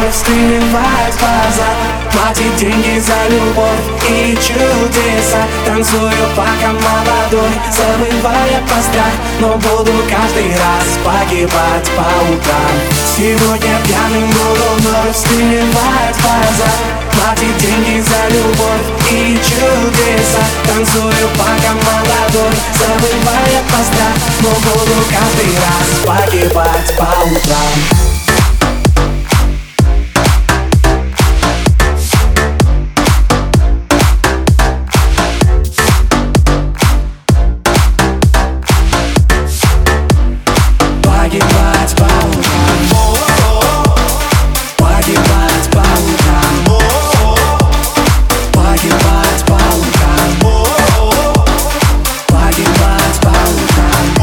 расстреливать глаза, платить деньги за любовь и чудеса. Танцую пока молодой, забывая про страх, но буду каждый раз погибать по утрам. Сегодня пьяным буду вновь расстреливать глаза, платить деньги за любовь и чудеса. Танцую пока молодой, забывая про страх, но буду каждый раз погибать по утрам. Погибать по утрам, погибать по утрам, погибать по утрам, погибать по утрам,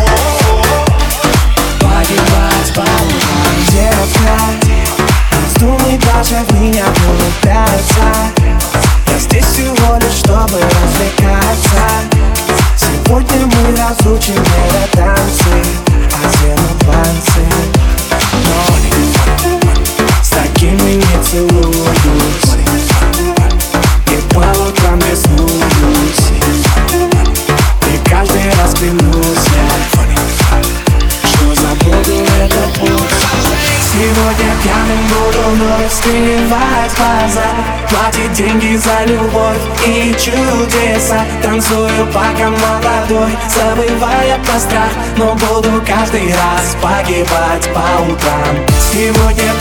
погибать по утрам. Девушка, вздумай даже в меня влюбляться. Я здесь всего лишь, чтобы развлекаться. Сегодня мы разучим это танцы, танцы, но с такими не целуюсь, и по утрам беснуюсь, и каждый раз клянусь я, что забуду этот путь. Сегодня пьяным буду вновь расстреливать глаза, платить деньги за любовь и чудеса. Танцую пока молодой, забывая про страх, но буду каждый раз погибать по утрам. Сегодня